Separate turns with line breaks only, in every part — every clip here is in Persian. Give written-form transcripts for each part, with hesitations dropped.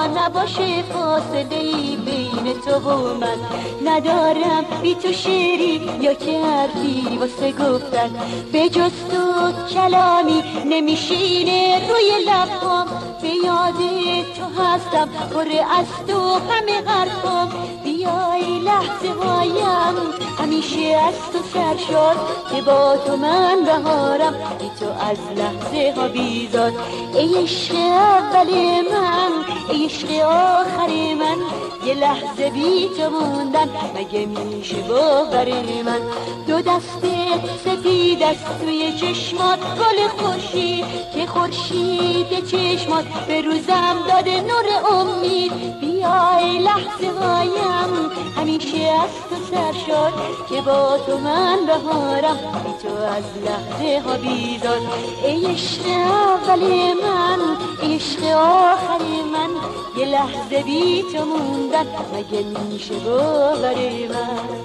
نباشه فاصله‌ای بین تو و من. ندارم بی تو شعری یا که حرفی واسه گفتن، به جز تو کلامی نمیشینه روی لبام. به یاد تو هستم پر از تو همه حرفام. بیای لحظه هایم همیشه از تو سرشار، که با تو من بهارم بی تو از لحظه ها بیزار. ای عشق اول من، ای عشق آخر من، یه لحظه بی تو موندن مگه میشه باور من؟ دو دست سفید است توی چشمات گل خوشی، که خورشید چشمات به روزم داده نور امید. بیای لحظه هایم همیشه از تو سرشار، که با تو من بهارم بی تو از لحظه ها بیزار. ای عشق اول من، ای عشق آخر من، یه لحظه بی تو موندن مگه میشه باور من؟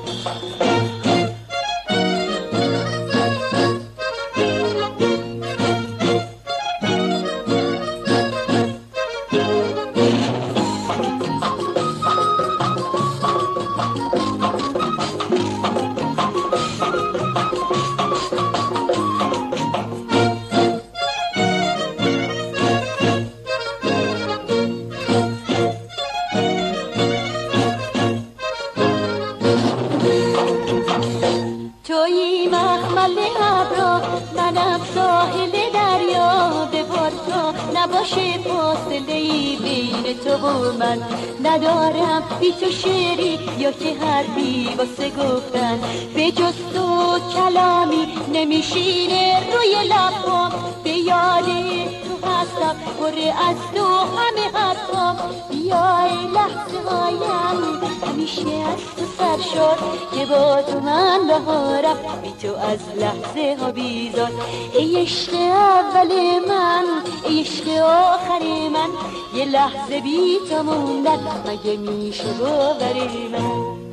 تویی مخمل ابرا، منم ساحل دریا. ببار تا نباشه فاصله‌ای بین تو و من. ندارم بی تو شعری یا که حرفی واسه گفتن، به جز تو کلامی نمیشینه روی لبام. به یاد تو هستم پر از تو همه حرفام. بیای لحظه هایم همیشه از تو سرشار، که با تو من بهارم بی تو از لحظه ها بیزار. ای عشق اول من، ای عشق آخر من، یه لحظه بی تو موندن مگه میشه باور من؟